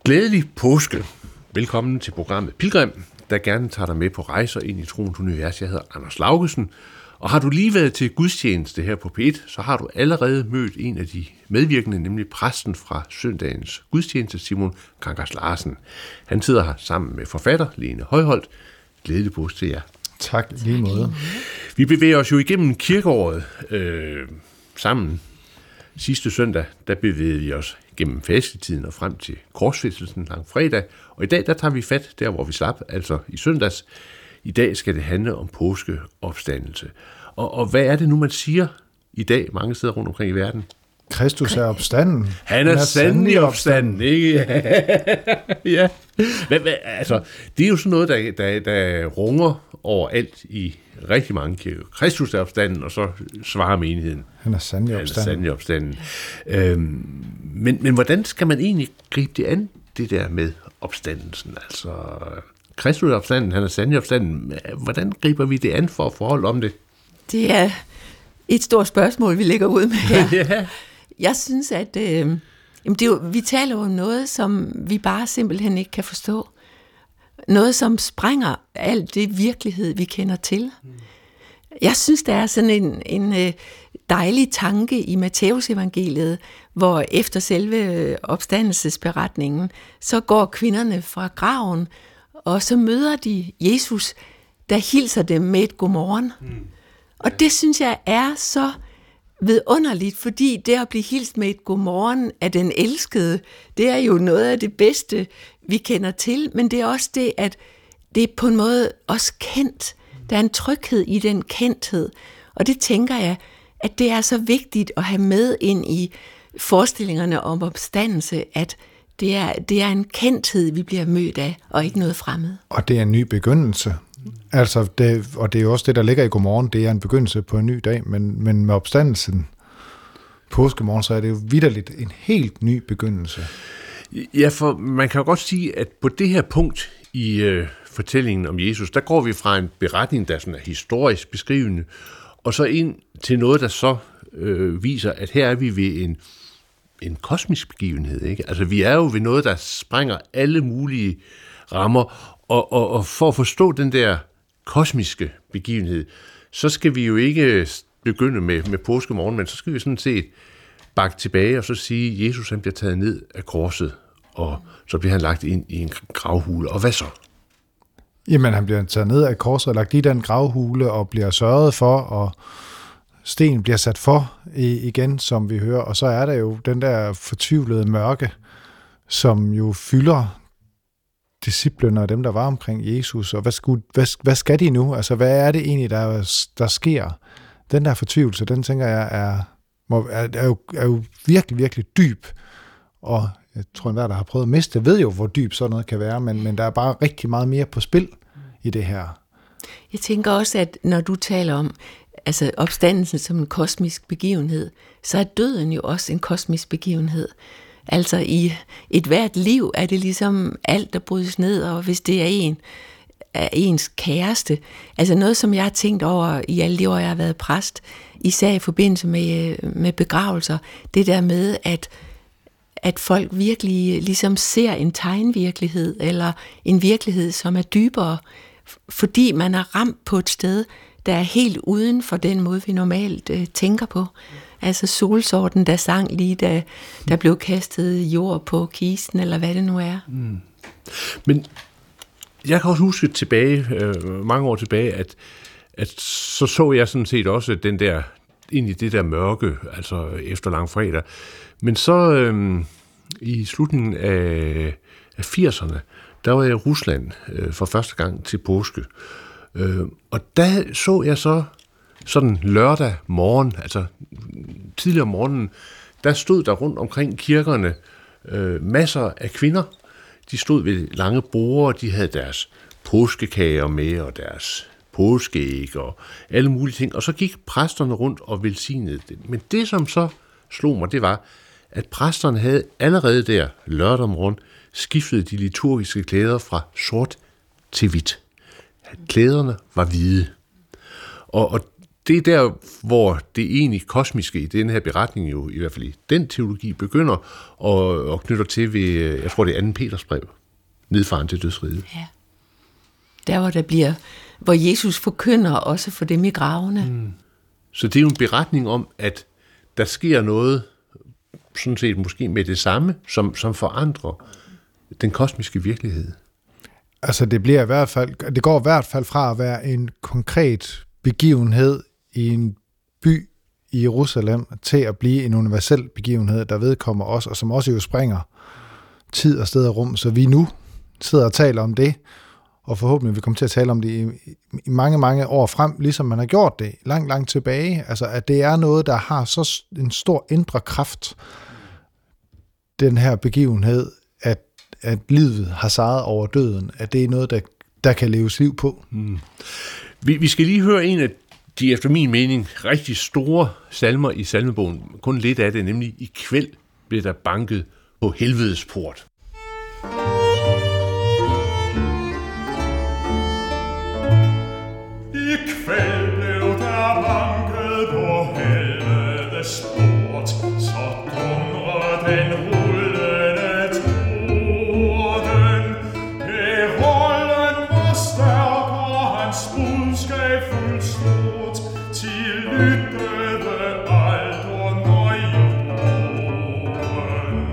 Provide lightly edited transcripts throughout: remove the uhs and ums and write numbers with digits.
Glædelig påske. Velkommen til programmet Pilgrim, der gerne tager dig med på rejser ind i troens univers. Jeg hedder Anders Laugesen, og har du lige været til gudstjeneste her på P1, så har du allerede mødt en af de medvirkende, nemlig præsten fra søndagens gudstjeneste, Simon Kankers Larsen. Han sidder her sammen med forfatter Lene Højholt. Glædelig påske til jer. Tak, lige måde. Vi bevæger os jo igennem kirkeåret sammen. Sidste søndag, der bevægede vi os gennem fastetiden og frem til korsfæstelsen langfredag. Og i dag, der tager vi fat der, hvor vi slap, altså i søndags. I dag skal det handle om påskeopstandelse. Og hvad er det nu, man siger i dag mange steder rundt omkring i verden? Kristus er opstanden. Han er sandelig opstanden, ikke? Ja. Altså, det er jo sådan noget, der runger overalt i rigtig mange kirker. Kristus er opstanden, og så svarer menigheden. Han er sandelig opstanden. Men hvordan skal man egentlig gribe det an, det der med opstandelsen? Altså, Kristus er opstanden, han er sandelig opstanden. Hvordan griber vi det an for at forholde om det? Det er et stort spørgsmål, vi lægger ud med her. Ja. Jeg synes, at vi taler jo om noget, som vi bare simpelthen ikke kan forstå. Noget, som sprænger alt det virkelighed, vi kender til. Jeg synes, der er sådan en dejlig tanke i Matthæus-evangeliet, hvor efter selve opstandelsesberetningen, så går kvinderne fra graven, og så møder de Jesus, der hilser dem med et godmorgen. Og det synes jeg er så vidunderligt, fordi det at blive hilst med et godmorgen af den elskede, det er jo noget af det bedste, vi kender til, men det er også det, at det er på en måde også kendt. Der er en tryghed i den kendthed, og det tænker jeg, at det er så vigtigt at have med ind i forestillingerne om opstandelse, at det er en kendthed, vi bliver mødt af, og ikke noget fremmed. Og det er en ny begyndelse. Altså, og det er jo også det, der ligger i godmorgen, det er en begyndelse på en ny dag, men med opstandelsen påskemorgen, så er det jo vitterligt en helt ny begyndelse. Ja, for man kan jo godt sige, at på det her punkt i fortællingen om Jesus, der går vi fra en beretning, der sådan er historisk beskrivende, og så ind til noget, der så viser, at her er vi ved en kosmisk begivenhed, ikke? Altså, vi er jo ved noget, der sprænger alle mulige rammer, og for at forstå den der kosmiske begivenhed, så skal vi jo ikke begynde med påskemorgen, men så skal vi sådan set bakke tilbage og så sige, at Jesus han bliver taget ned af korset, og så bliver han lagt ind i en gravhule. Og hvad så? Jamen, han bliver taget ned af korset og lagt i den gravhule og bliver sørget for, og sten bliver sat for igen, som vi hører. Og så er der jo den der fortvivlede mørke, som jo fylder disciplene og dem, der var omkring Jesus. Og hvad skal de nu? Altså, hvad er det egentlig, der sker? Den der fortvivlelse, den tænker jeg er jo virkelig, virkelig dyb. Og jeg tror, enhver, der har prøvet at miste, ved jo, hvor dyb sådan noget kan være, men der er bare rigtig meget mere på spil i det her. Jeg tænker også, at når du taler om altså opstandelsen som en kosmisk begivenhed, så er døden jo også en kosmisk begivenhed. Altså i et hvert liv er det ligesom alt, der brydes ned, og hvis det er ens kæreste. Altså noget, som jeg har tænkt over i alle de år, jeg har været præst, især i forbindelse med begravelser, det der med, at folk virkelig ligesom ser en tegnvirkelighed, eller en virkelighed, som er dybere, fordi man er ramt på et sted, der er helt uden for den måde, vi normalt tænker på. Altså solsorten, der sang lige, da der blev kastet jord på kisten, eller hvad det nu er. Men jeg kan også huske tilbage, mange år tilbage, at så jeg sådan set også den der, ind i det der mørke, altså efter langfredag. Men så i slutningen af 80'erne, der var jeg i Rusland for første gang til påske. Og der så jeg så sådan lørdag morgen, altså tidligere om morgenen, der stod der rundt omkring kirkerne masser af kvinder. De stod ved lange borde, de havde deres påskekager med og deres påskeæg og alle mulige ting. Og så gik præsterne rundt og velsignede det. Men det, som så slog mig, det var, at præsterne havde allerede der lørdag morgen skiftet de liturgiske klæder fra sort til hvidt. Klæderne var hvide. Og det er der, hvor det egentlig kosmiske i den her beretning jo, i hvert fald i den teologi, begynder og knytter til ved, jeg tror det er 2. Peters brev, nedfaren til dødsriget. Ja. Der hvor Jesus forkynder også for dem i gravene. Så det er jo en beretning om, at der sker noget, sådan set måske med det samme, som forandrer den kosmiske virkelighed. Altså det går i hvert fald fra at være en konkret begivenhed i en by i Jerusalem til at blive en universel begivenhed, der vedkommer os, og som også jo springer tid og sted og rum, så vi nu sidder og taler om det, og forhåbentlig vi kommer til at tale om det i mange, mange år frem, ligesom man har gjort det langt tilbage. Altså at det er noget, der har så en stor indre kraft, den her begivenhed, at livet har sejret over døden, at det er noget, der kan leves liv på. Vi skal lige høre en af de, efter min mening, rigtig store salmer i salmebogen. Kun lidt af det, nemlig i kvæld blev der banket på helvedes port. I kvæld blev der banket på helvedes port, så dundrer den rullende torden. Herolden var stærk, og hans budskab fuldt stort, til lyttede alt under jorden.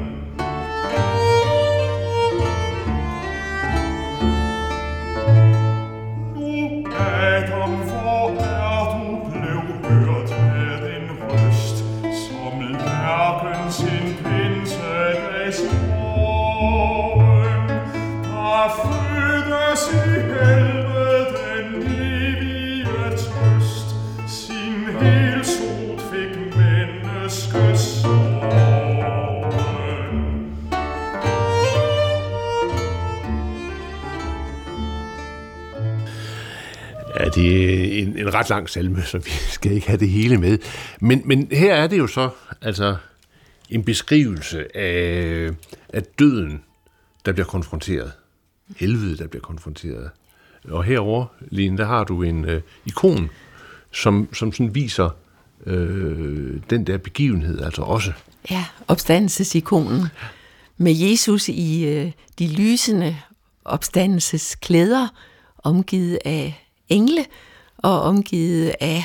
Nu Adam, hvor du blev hørt med en røst, som lærken sin pinsedags morgen. Der fødtes i helvede den evige trøst, sin helsot fik menneskesorgen. Ja, det er en ret lang salme, så vi skal ikke have det hele med. Men her er det jo så altså en beskrivelse af døden, der bliver konfronteret. Helvede, der bliver konfronteret. Og herover, Line, der har du en ikon, som sådan viser den der begivenhed altså også. Ja, opstandelsesikonen. Med Jesus i de lysende opstandelsesklæder, omgivet af engle og omgivet af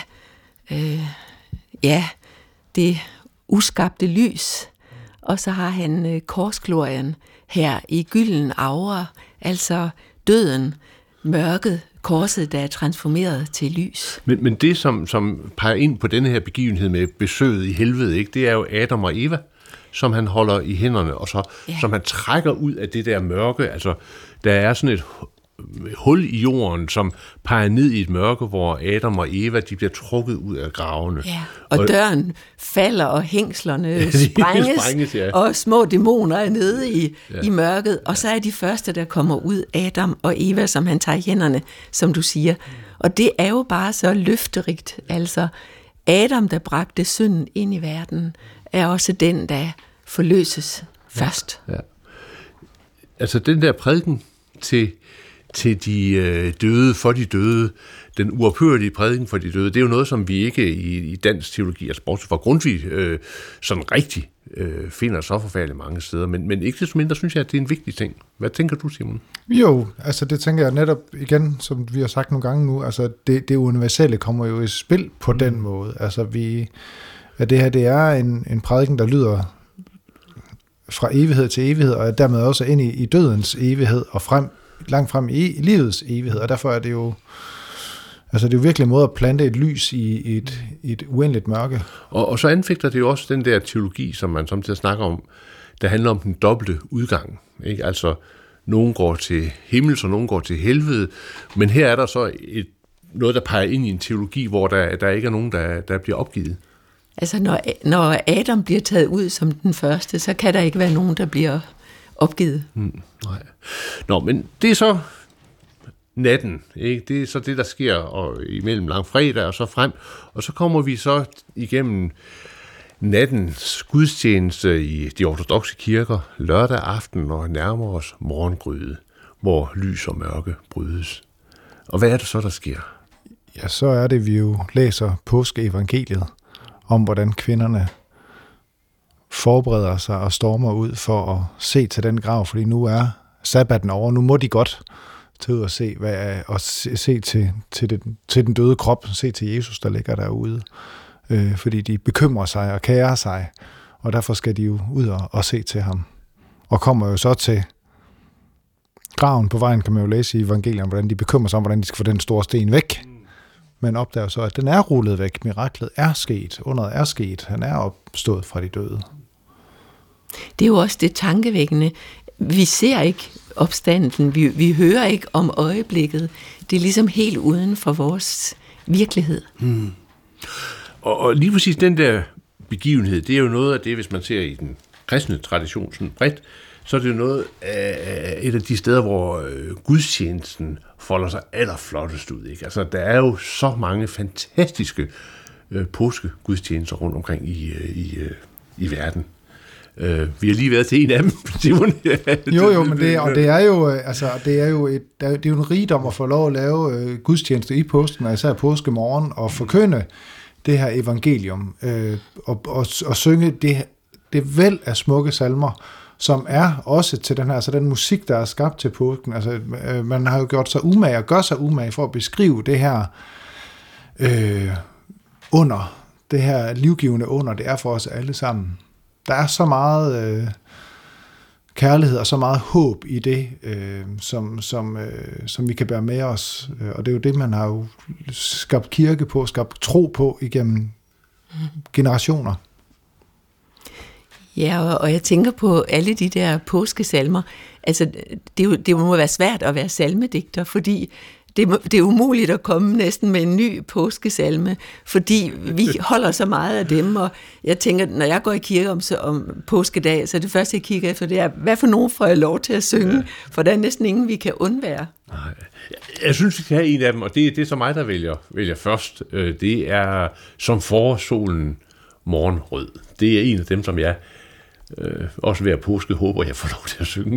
det uskabte lys. Og så har han korsglorien her i gylden aura, altså døden, mørket, korset, der er transformeret til lys. Men det, som peger ind på denne her begivenhed med besøget i helvede, ikke, det er jo Adam og Eva, som han holder i hænderne, og så som han trækker ud af det der mørke. Altså, der er sådan et hul i jorden, som peger ned i et mørke, hvor Adam og Eva, de bliver trukket ud af gravene. Ja, og døren falder, og hængslerne sprænges, og små dæmoner er nede i mørket, og så er de første, der kommer ud, Adam og Eva, som han tager i hænderne, som du siger. Og det er jo bare så løfterigt. Altså, Adam, der bragte synden ind i verden, er også den, der forløses først. Ja. Altså, den der prædiken til de døde, for de døde, den uophørlige prædiken for de døde, det er jo noget, som vi ikke i dansk teologi, altså bortset fra Grundtvig, sådan rigtig finder så forfærdeligt mange steder. Men ikke desto mindre synes jeg, at det er en vigtig ting. Hvad tænker du, Simon? Jo, altså det tænker jeg netop igen, som vi har sagt nogle gange nu, altså det universelle kommer jo i spil på den måde. Altså det her, det er en prædiken, der lyder fra evighed til evighed, og dermed også ind i dødens evighed, og langt frem i livets evighed, og derfor er det jo altså det er jo virkelig en måde at plante et lys i et uendeligt mørke. Og så anfægter det jo også den der teologi, som man samtidig snakker om, der handler om den dobbelte udgang. Ikke? Altså, nogen går til himmel, og nogen går til helvede, men her er der så noget, der peger ind i en teologi, hvor der ikke er nogen, der bliver opgivet. Altså, når Adam bliver taget ud som den første, så kan der ikke være nogen, der bliver opgivet. Nej. Nå, men det er så natten, ikke? Det er så det, der sker imellem langfredag og så frem, og så kommer vi så igennem nattens gudstjeneste i de ortodokse kirker lørdag aften og nærmer os morgengryde, hvor lys og mørke brydes. Og hvad er det så, der sker? ja, så er det, vi jo læser påskeevangeliet om, hvordan kvinderne forbereder sig og stormer ud for at se til den grav, fordi nu er sabbaten over. Nu må de godt tage ud og se, se til den døde krop, se til Jesus, der ligger derude. Fordi de bekymrer sig og kærer sig, og derfor skal de jo ud og se til ham. Og kommer jo så til graven på vejen, kan man jo læse i evangeliet, hvordan de bekymrer sig om, hvordan de skal få den store sten væk. Men opdager så, at den er rullet væk. Miraklet er sket. Underet er sket. Han er opstået fra de døde. Det er jo også det tankevækkende. Vi ser ikke opstanden. Vi hører ikke om øjeblikket. Det er ligesom helt uden for vores virkelighed. Og lige præcis den der begivenhed, det er jo noget af det, hvis man ser i den kristne tradition sådan bredt, så er det jo noget af et af de steder, hvor gudstjenesten folder sig allerflottest ud. Ikke? Altså, der er jo så mange fantastiske påskegudstjenester rundt omkring i verden. Vi har lige været til en af dem. Jo, men det er jo en rigdom at få lov at lave gudstjenester i påsken, og især påskemorgen, og forkynde det her evangelium, og synge det væld af smukke salmer, som er også til den her, altså den musik, der er skabt til påsken. Altså, man har jo gjort sig umage og gør sig umage for at beskrive det her under, det her livgivende under, det er for os alle sammen. Der er så meget kærlighed og så meget håb i det, som vi kan bære med os. Og det er jo det, man har jo skabt kirke på, skabt tro på igennem generationer. Ja, og jeg tænker på alle de der påskesalmer. Altså, det må være svært at være salmedigter, fordi det er umuligt at komme næsten med en ny påskesalme, fordi vi holder så meget af dem, og jeg tænker, når jeg går i kirke om påskedag, så det første, jeg kigger efter, det er, hvad for nogen får jeg lov til at synge, for der er næsten ingen, vi kan undvære. Nej. Jeg synes, vi kan have en af dem, og det er så mig, der vælger først. Det er Som forårssolen morgenrød. Det er en af dem, som jeg også ved at påske håber, jeg får lov til at synge.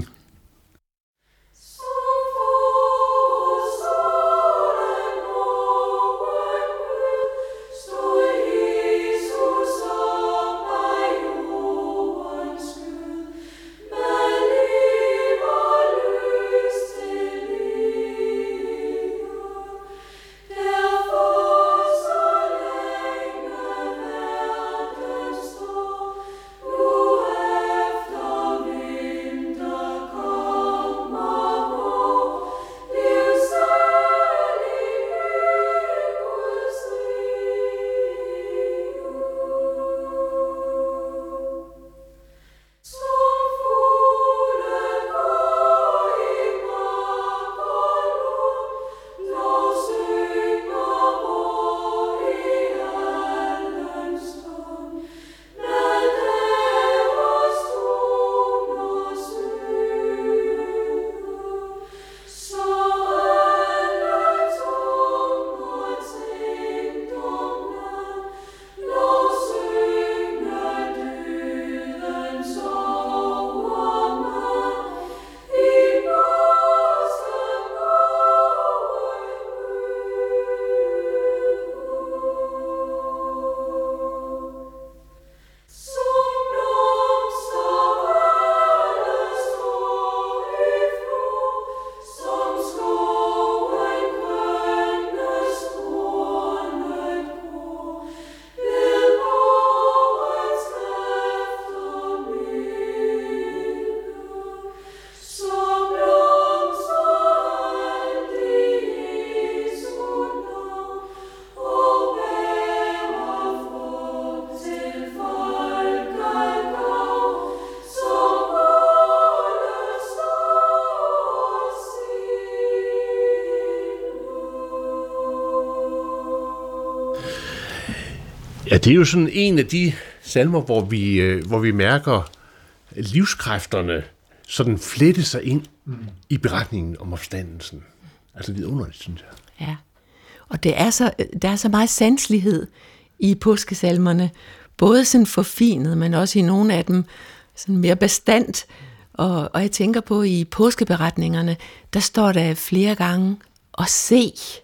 Ja, det er jo sådan en af de salmer, hvor vi mærker livskræfterne sådan flette sig ind i beretningen om opstandelsen. Altså vidunderligt, synes jeg. Ja, og der er så meget sanselighed i påskesalmerne, både sådan forfinet, men også i nogle af dem sådan mere bastant. Og jeg tænker på, i påskeberetningerne, der står der flere gange, at se.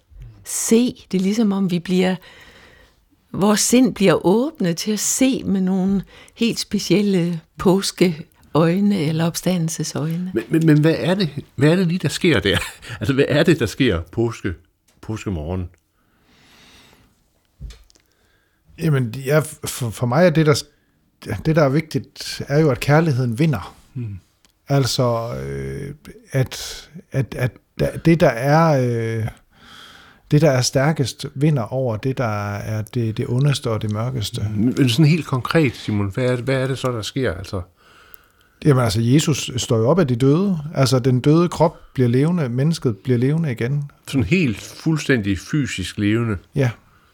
se. Det er ligesom om vores sind bliver åbnet til at se med nogle helt specielle påskeøjne eller opstandelsesøjne. Men hvad er det lige, der sker der? Altså, hvad er det, der sker påskemorgen? Jamen, for mig er det, der er vigtigt, er jo, at kærligheden vinder. Altså, at det, der er stærkest, vinder over det, der er det ondeste og det mørkeste. Men sådan helt konkret, Simon, hvad er det så, der sker? Altså? Jamen altså, Jesus står jo op af de døde. Altså, den døde krop bliver levende, mennesket bliver levende igen. Sådan helt fuldstændig fysisk levende? Ja.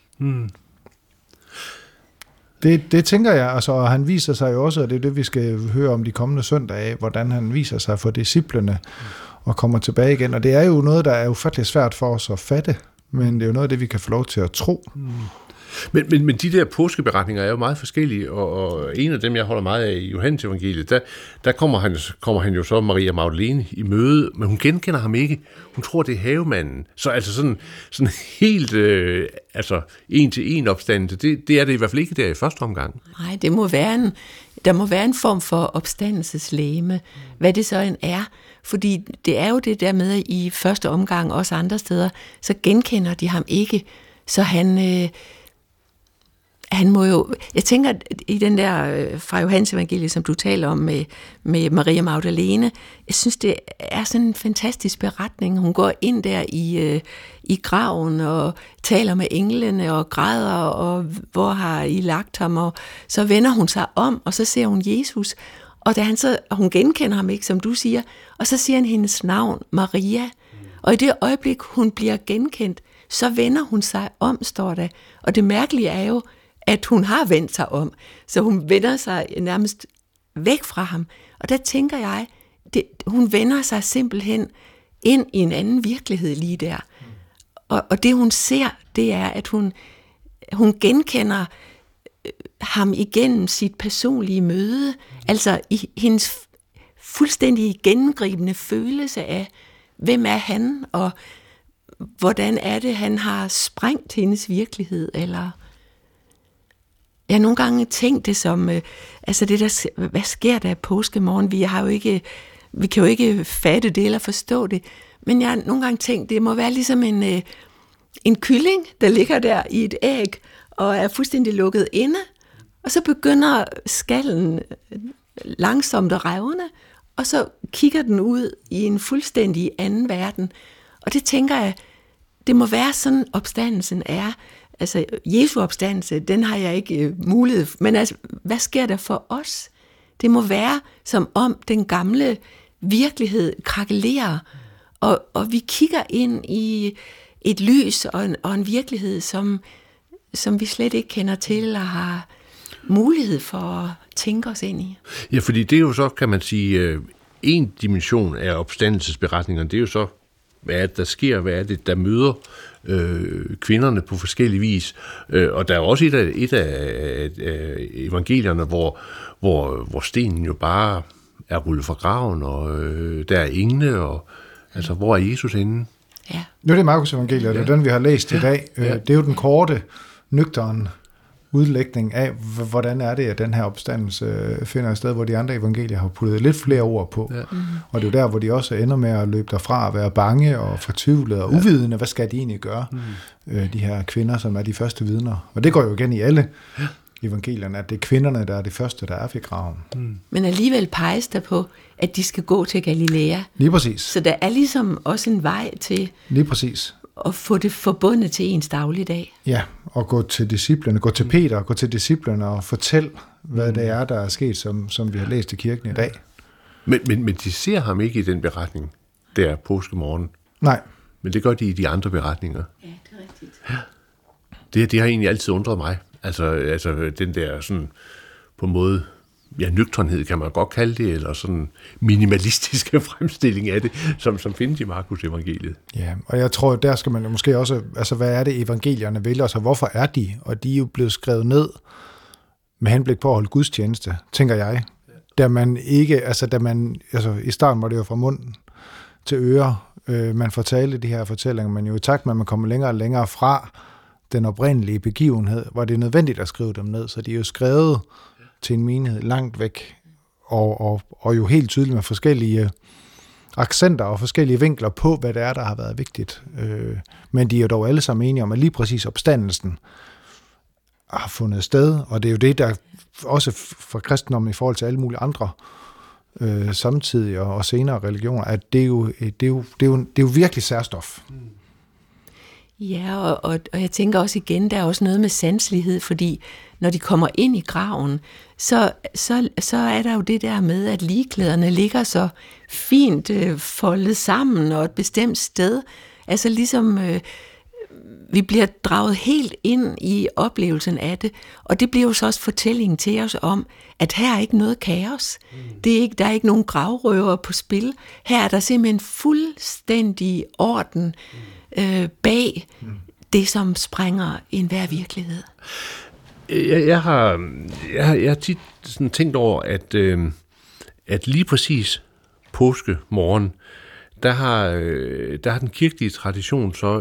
Det tænker jeg, altså, og han viser sig jo også, og det er det, vi skal høre om de kommende søndage, hvordan han viser sig for disciplene og kommer tilbage igen. Og det er jo noget, der er ufattelig svært for os at fatte, men det er jo noget af det, vi kan få lov til at tro. Men de der påskeberetninger er jo meget forskellige, og en af dem, jeg holder meget af i Johannes evangeliet, der kommer han jo så Maria Magdalene i møde, men hun genkender ham ikke. Hun tror, det er havemanden. Så altså sådan helt en-til-en opstandelse, det er det i hvert fald ikke der i første omgang. Nej, der må være en form for opstandelseslegeme, hvad det så end er. Fordi det er jo det der med, i første omgang, også andre steder, så genkender de ham ikke. Så han må jo, jeg tænker, i den der fra Johannes evangeliet, som du taler om med Maria Magdalene, jeg synes, det er sådan en fantastisk beretning. Hun går ind der i graven og taler med englene og græder, og hvor har I lagt ham? Og så vender hun sig om, og så ser hun Jesus, og hun genkender ham ikke, som du siger, og så siger han hendes navn, Maria. Og i det øjeblik, hun bliver genkendt, så vender hun sig om, står der. Og det mærkelige er jo, at hun har vendt sig om, så hun vender sig nærmest væk fra ham. Og der tænker jeg, hun vender sig simpelthen ind i en anden virkelighed lige der. Og det hun ser, det er, at hun genkender ham igennem sit personlige møde, altså i hendes fuldstændig gennemgribende følelse af, hvem er han, og hvordan er det, han har sprængt hendes virkelighed, eller... Jeg har nogle gange tænkt det som, altså det der, hvad sker der påskemorgen? Vi kan jo ikke fatte det eller forstå det, men jeg har nogle gange tænkt, det må være ligesom en kylling, der ligger der i et æg, og er fuldstændig lukket inde, og så begynder skallen langsomt at revne, og så kigger den ud i en fuldstændig anden verden. Og det tænker jeg, det må være sådan, opstandelsen er. Altså, Jesu opstandelse, den har jeg ikke mulighed for. Men altså, hvad sker der for os? Det må være, som om den gamle virkelighed krakelerer, og vi kigger ind i et lys og en virkelighed, som vi slet ikke kender til og har mulighed for at tænke os ind i. Ja, fordi det er jo så, kan man sige, en dimension af opstandelsesberetningerne. Det er jo så, hvad er det, der sker, hvad er det, der møder kvinderne på forskellige vis. Og der er også et af evangelierne, hvor stenen jo bare er rullet fra graven, og der er engle, og altså, hvor er Jesus henne? Ja. Nu er det Markus evangeliet, det er den, vi har læst i dag. Ja. Det er jo den korte, nøgterne udlægning af, hvordan er det, at den her opstandelse finder et sted, hvor de andre evangelier har puttet lidt flere ord på. Ja. Og det er jo der, hvor de også ender med at løbe derfra og være bange og fortvivlede og uvidende. Hvad skal de egentlig gøre, de her kvinder, som er de første vidner? Og det går jo igen i alle evangelierne, at det er kvinderne, der er det første, der er ved graven. Men alligevel peges der på, at de skal gå til Galilea. Lige præcis. Så der er ligesom også en vej til lige præcis at få det forbundet til ens dagligdag. Ja, og gå til disciplene, gå til Peter, gå til disciplene og fortæl, hvad det er, der er sket, som vi har læst i kirken i dag. Men de ser ham ikke i den beretning, der påskemorgen. Nej. Men det gør de i de andre beretninger. Ja, det er rigtigt. Ja. Det har egentlig altid undret mig. Altså den der sådan, på en måde, ja, nøgternhed kan man godt kalde det, eller sådan minimalistiske fremstilling af det, som findes i Markus evangeliet. Ja, og jeg tror, der skal man jo måske også, altså hvad er det evangelierne vil, og så hvorfor er de? Og de er jo blevet skrevet ned med henblik på at holde gudstjeneste, tænker jeg. Da man ikke, altså i starten var det jo fra munden til ører, man fortalte de her fortællinger, men jo i takt med, at man kommer længere og længere fra den oprindelige begivenhed, var det nødvendigt at skrive dem ned, så de er jo skrevet til en menighed langt væk, og jo helt tydeligt med forskellige accenter og forskellige vinkler på, hvad det er, der har været vigtigt. Men de er jo dog alle sammen enige om, at lige præcis opstandelsen har fundet sted, og det er jo det, der også for kristendommen i forhold til alle mulige andre samtidige og senere religioner, at det er jo virkelig særstof. Ja, og jeg tænker også igen, der er også noget med sanselighed, fordi når de kommer ind i graven, så er der jo det der med, at ligklæderne ligger så fint foldet sammen og et bestemt sted. Altså ligesom vi bliver draget helt ind i oplevelsen af det, og det bliver jo så også fortællingen til os om, at her er ikke noget kaos. Der er ikke nogen gravrøver på spil. Her er der simpelthen fuldstændig orden bag det, som sprænger enhver virkelighed. Jeg har tit sådan tænkt over, at lige præcis påskemorgen, der har den kirkelige tradition så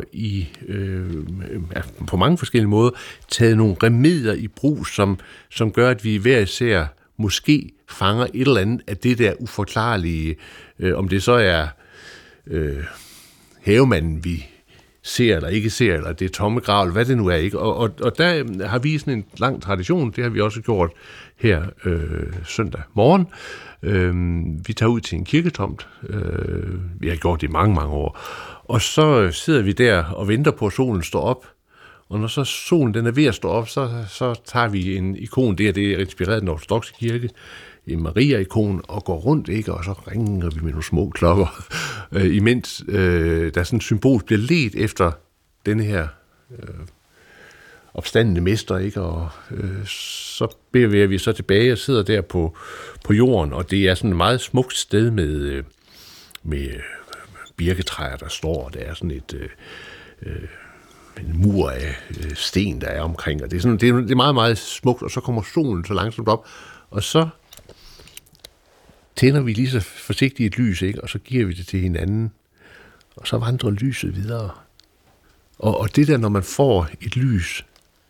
på mange forskellige måder taget nogle remedier i brug, som gør, at vi hver især måske fanger et eller andet af det der uforklarlige, om det så er havemanden, vi ser eller ikke ser, eller det er tomme grav, hvad det nu er, ikke? Og der har vi sådan en lang tradition, det har vi også gjort her søndag morgen. Vi tager ud til en kirketomt. Vi har gjort det i mange, mange år. Og så sidder vi der og venter på, at solen står op. Og når så solen den er ved at stå op, så tager vi en ikon, det er inspireret af den ortodokse kirke, en Maria-ikon, og går rundt, ikke? Og så ringer vi med nogle små klokker, imens der sådan et symbol bliver ledt efter denne her opstandende mester, ikke? Og så bevæger vi så tilbage og sidder der på jorden, og det er sådan et meget smukt sted med birketræer, der står, og der er sådan en mur af sten, der er omkring, og det er meget, meget smukt, og så kommer solen så langsomt op, og så tænder vi lige så forsigtigt et lys, ikke? Og så giver vi det til hinanden, og så vandrer lyset videre. Og det der, når man får et lys,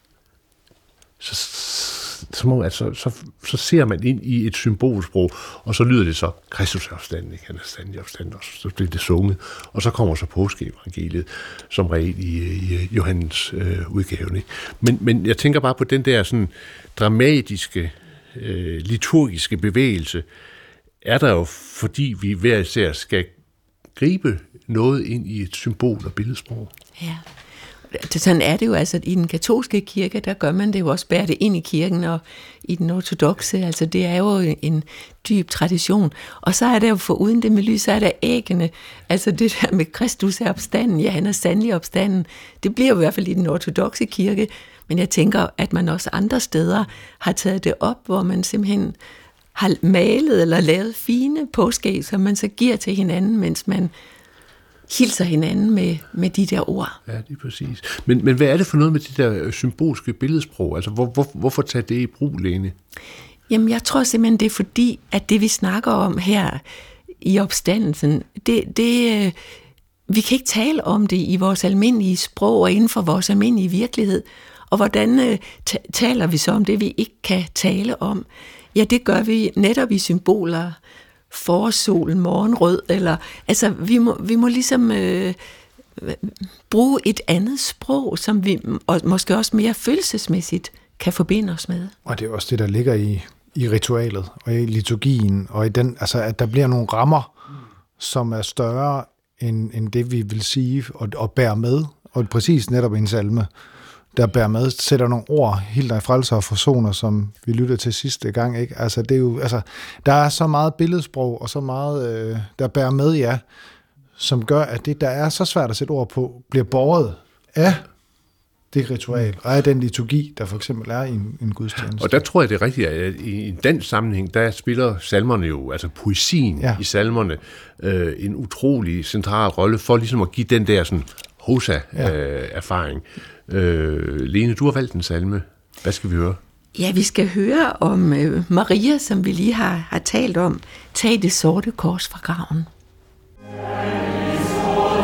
så ser man ind i et symbolsprog, og så lyder det så, Kristus er opstanden, ikke? Han er sandelig opstanden, og så bliver det sunget, og så kommer så påskeevangeliet, som regel i Johannes udgaven, ikke? Men jeg tænker bare på den der sådan dramatiske, liturgiske bevægelse, er der jo, fordi vi hver især skal gribe noget ind i et symbol og billedsprog. Ja, sådan er det jo, altså i den katolske kirke, der gør man det jo også, bærer det ind i kirken, og i den ortodokse, altså det er jo en dyb tradition. Og så er der jo foruden det med lys, så er der æggene, altså det der med Kristus er opstanden, ja, han er sandelig opstanden, det bliver jo i hvert fald i den ortodokse kirke, men jeg tænker, at man også andre steder har taget det op, hvor man simpelthen har malet eller lavet fine påskeæg, som man så giver til hinanden, mens man hilser hinanden med de der ord. Ja, det er præcis. Men hvad er det for noget med det der symbolske billedsprog? Altså, hvorfor tage det i brug, Lene? Jamen, jeg tror simpelthen, det er fordi, at det vi snakker om her i opstandelsen, vi kan ikke tale om det i vores almindelige sprog og inden for vores almindelige virkelighed. Og hvordan taler vi så om det, vi ikke kan tale om? Ja, det gør vi netop i symboler, forårssolen, morgenrød, eller altså vi må ligesom bruge et andet sprog, som vi måske også mere følelsesmæssigt kan forbinde os med. Og det er også det, der ligger i ritualet og i liturgien, og i den, altså at der bliver nogle rammer, som er større end det, vi vil sige og bære med, og præcis netop en salme, der bærer med, sætter nogle ord, helt der frelser og forsoner, som vi lyttede til sidste gang, ikke? Altså, det er jo, altså, der er så meget billedsprog, og så meget, der bærer med, ja, som gør, at det, der er så svært at sætte ord på, bliver båret af det ritual, og af den liturgi, der for eksempel er i en gudstjeneste. Og der tror jeg, det er rigtigt, at i en dansk sammenhæng, der spiller salmerne jo, altså poesien i salmerne, en utrolig central rolle, for ligesom at give den der sådan Hosa-erfaring. Lene, du har valgt en salme. Hvad skal vi høre? Ja, vi skal høre om Maria, som vi lige har talt om. Tag det sorte kors fra graven. Tag det sorte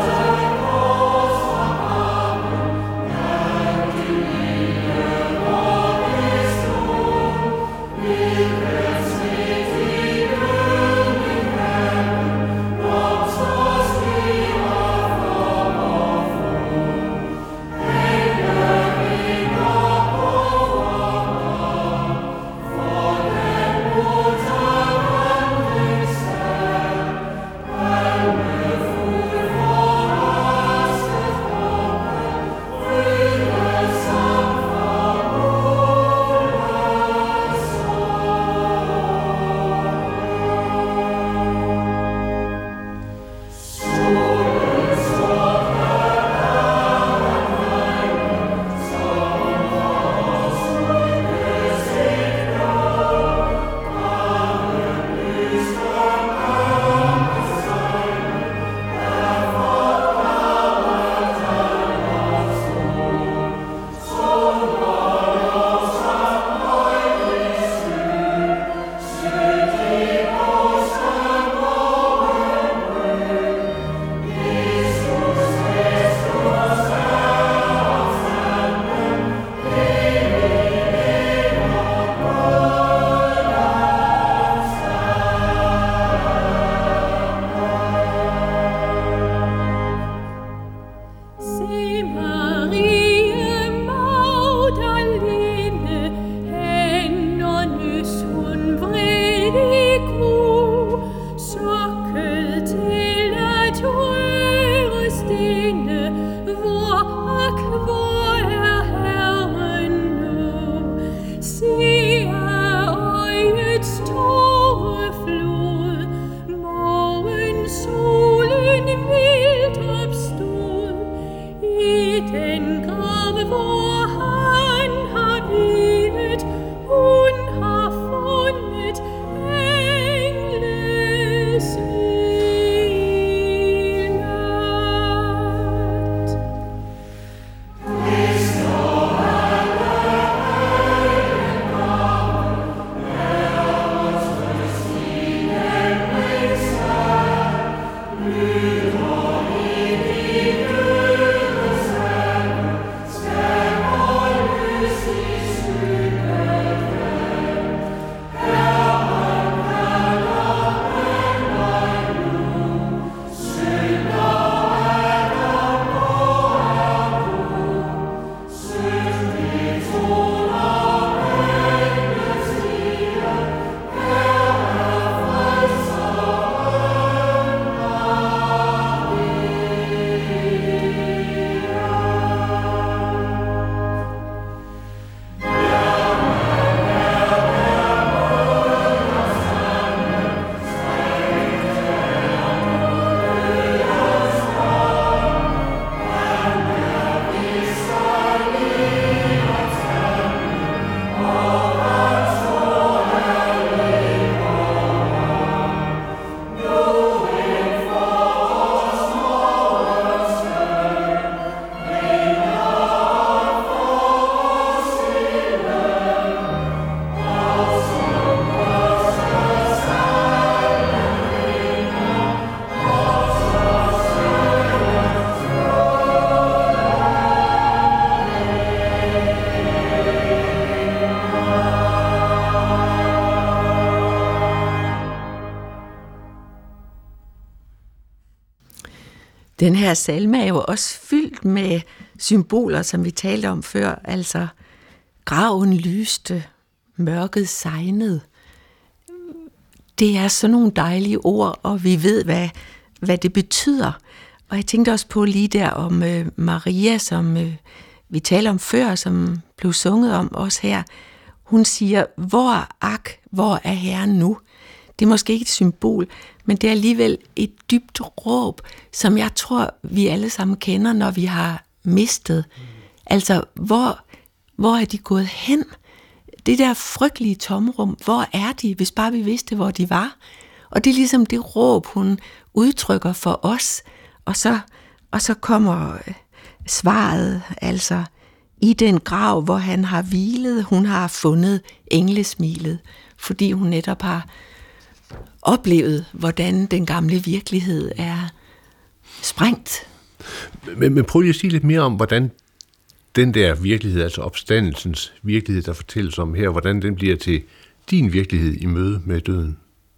Den her salme er jo også fyldt med symboler, som vi talte om før. Altså, graven lyste, mørket segnede. Det er sådan nogle dejlige ord, og vi ved, hvad det betyder. Og jeg tænkte også på lige der om Maria, som vi talte om før, som blev sunget om også her. Hun siger, hvor er Herren nu? Det er måske ikke et symbol, men det er alligevel et dybt råb, som jeg tror, vi alle sammen kender, når vi har mistet. Altså, hvor er de gået hen? Det der frygtelige tomrum, hvor er de, hvis bare vi vidste, hvor de var? Og det er ligesom det råb, hun udtrykker for os. Og så kommer svaret, altså i den grav, hvor han har hvilet, hun har fundet englesmilet, fordi hun netop har oplevet, hvordan den gamle virkelighed er sprængt. Men prøv lige at sige lidt mere om, hvordan den der virkelighed, altså opstandelsens virkelighed, der fortælles om her, hvordan den bliver til din virkelighed i møde med døden.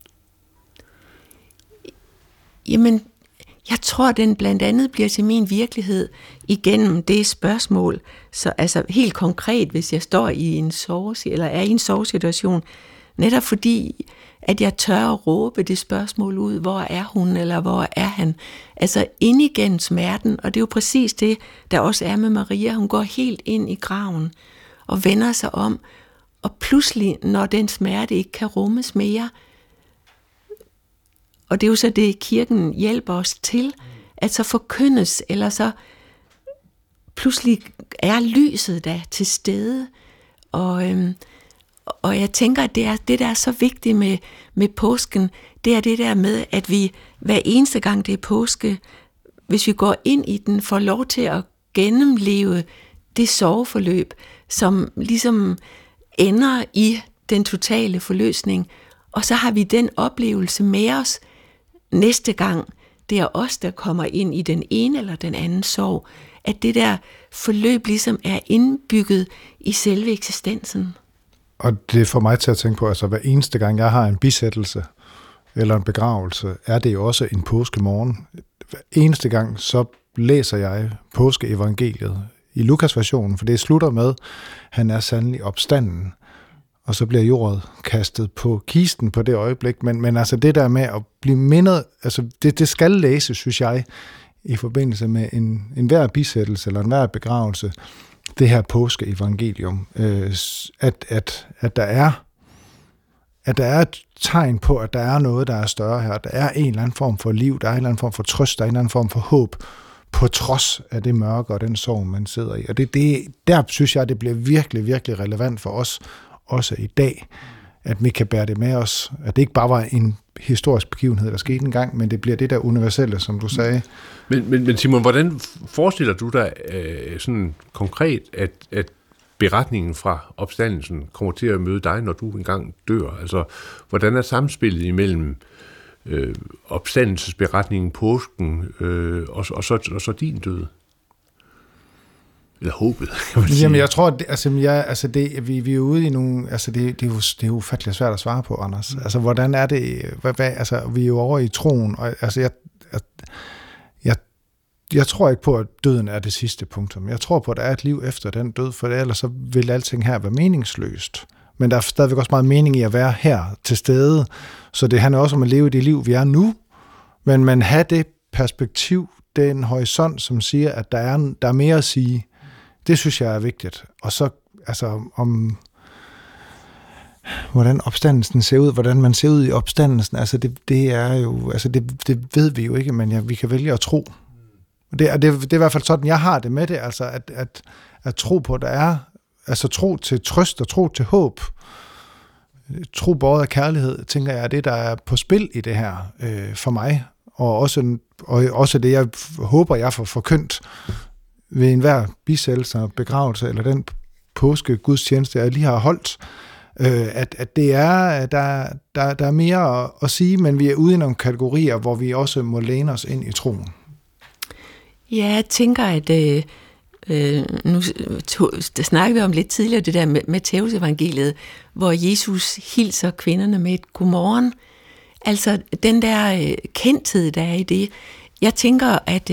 Jamen, jeg tror, den blandt andet bliver til min virkelighed igennem det spørgsmål. Så altså helt konkret, hvis jeg står i en eller er i en sorgsituation, netop fordi, at jeg tør at råbe det spørgsmål ud, hvor er hun, eller hvor er han? Altså ind igennem smerten, og det er jo præcis det, der også er med Maria. Hun går helt ind i graven og vender sig om, og pludselig, når den smerte ikke kan rummes mere, og det er jo så det, kirken hjælper os til, at så forkyndes, eller så pludselig er lyset der til stede. Og jeg tænker, at det er det, der er så vigtigt med påsken, det er det der med, at vi hver eneste gang det er påske, hvis vi går ind i den, får lov til at gennemleve det sorgforløb, som ligesom ender i den totale forløsning. Og så har vi den oplevelse med os næste gang, det er os, der kommer ind i den ene eller den anden sorg, at det der forløb ligesom er indbygget i selve eksistensen. Og det får mig til at tænke på, altså hver eneste gang jeg har en bisættelse eller en begravelse, er det jo også en påskemorgen. Hver eneste gang, så læser jeg påskeevangeliet i Lukas versionen, for det slutter med, han er sandelig opstanden, og så bliver jordet kastet på kisten på det øjeblik. Men altså det der med at blive mindet, altså det skal læses, synes jeg, i forbindelse med en hver bisættelse eller en hver begravelse, det her påskeevangelium, at der er et tegn på, at der er noget, der er større her. Der er en eller anden form for liv, der er en eller anden form for trøst, der er en eller anden form for håb, på trods af det mørke og den sorg, man sidder i. Og der synes jeg, det bliver virkelig, virkelig relevant for os, også i dag, at vi kan bære det med os. At det ikke bare var en historisk begivenhed, der skete engang, men det bliver det der universelle, som du sagde. Men Simon, hvordan forestiller du dig sådan konkret, at beretningen fra opstandelsen kommer til at møde dig, når du engang dør? Altså, hvordan er samspillet imellem opstandelsesberetningen, påsken og så din død? Eller håbet, kan man sige. Jamen, jeg tror, vi er ude i nogle... Altså, det er jo ufatteligt svært at svare på, Anders. Altså, hvordan er det... Altså, vi er jo over i troen, og altså, jeg tror ikke på, at døden er det sidste punktum. Jeg tror på, at der er et liv efter den død, for ellers så vil alting her være meningsløst. Men der er stadigvæk også meget mening i at være her til stede, så det handler også om at leve det liv, vi er nu, men man har det perspektiv, den horisont, som siger, at der er mere at sige. Det synes jeg er vigtigt. Og så, altså, om hvordan opstandelsen ser ud, hvordan man ser ud i opstandelsen, altså det er jo, altså det ved vi jo ikke, men vi kan vælge at tro. Det er i hvert fald sådan, jeg har det med det, altså at tro på, der er, altså tro til trøst og tro til håb, tro båret af kærlighed, tænker jeg, er det, der er på spil i det her for mig, og også det, jeg håber, jeg får forkyndt ved enhver bisættelse og begravelse, eller den påske gudstjeneste, jeg lige har holdt, at det er, der er mere at sige, men vi er ude i nogle kategorier, hvor vi også må læne os ind i troen. Ja, jeg tænker, at nu snakkede vi om lidt tidligere, det der med Matthæus evangeliet, hvor Jesus hilser kvinderne med et godmorgen. Altså den der kendthed, der er i det, jeg tænker, at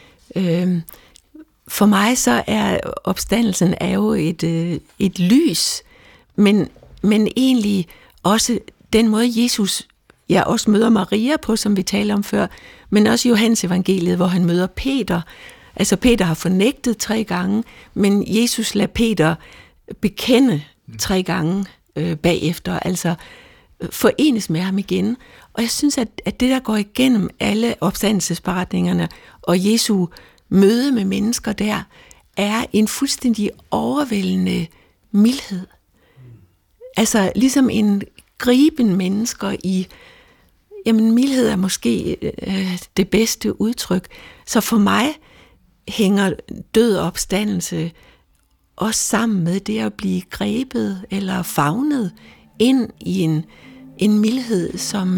for mig så er opstandelsen er jo et lys, men egentlig også den måde, Jesus også møder Maria på, som vi talte om før, men også Johannes evangeliet, hvor han møder Peter. Altså Peter har fornægtet 3 gange, men Jesus lader Peter bekende 3 gange bagefter, altså forenes med ham igen. Og jeg synes, at det, der går igennem alle opstandelsesberetningerne og Jesu møde med mennesker der, er en fuldstændig overvældende mildhed. Altså ligesom en griben mennesker i, jamen mildhed er måske det bedste udtryk. Så for mig hænger død og opstandelse også sammen med det at blive grebet eller favnet ind i en mildhed, som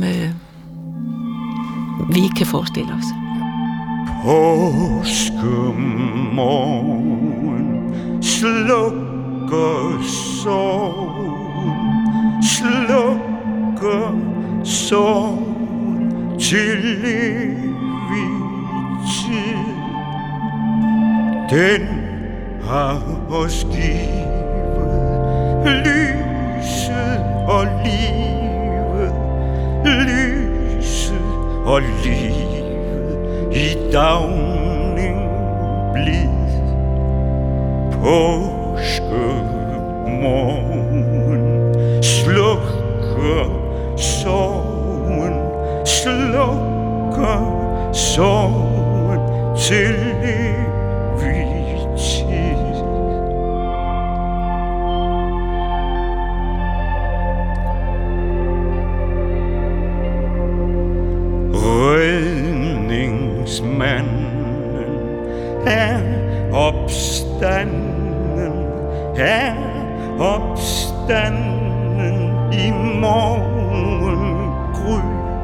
vi ikke kan forestille os. Påskemorgen slukker sorgen, slukker sorgen til evig tid. Den har os givet lyset og livet, lyset og livet i dagning blid. Påskemorgen slukker sorgen, slukker sorgen til evig tid. Redningsmanden er opstanden, er opstanden i morgengry.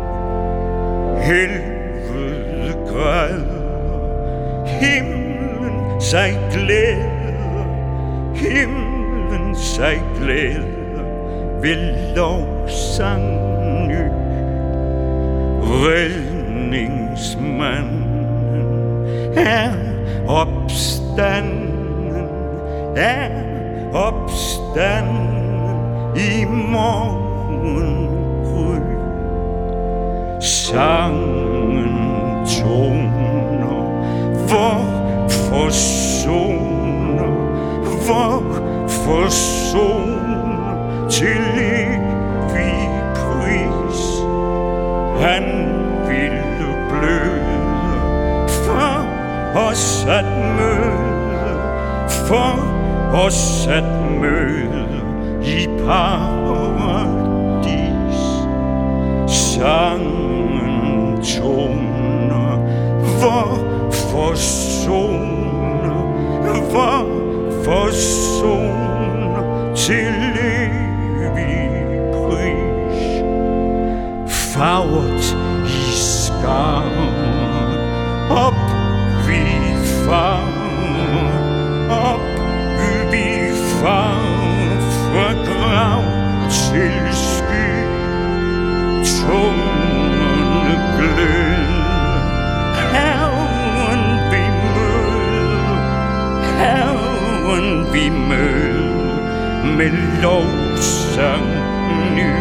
Helvede græder, himlen sig glæder, himlen sig glæder ved lovsang ny. Redningsmanden er opstanden, er opstanden i morgengry. Sangen toner, hvor forsoner til evig pris. Han ville bløde for os at møde, for os at møde i paradis. Sangen toner, hvor forsoner til evig pris. Farvet i skarver, op vi farer, op vi farer, fra grav til sky. Tungerne gløder, Herren vi møder, Herren vi møder, med lovsang ny.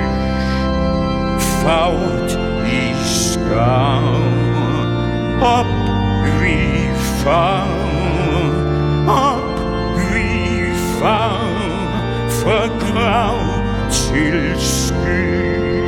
Farvet i skarver, op vi farer, op vi farer, fra grav til sky.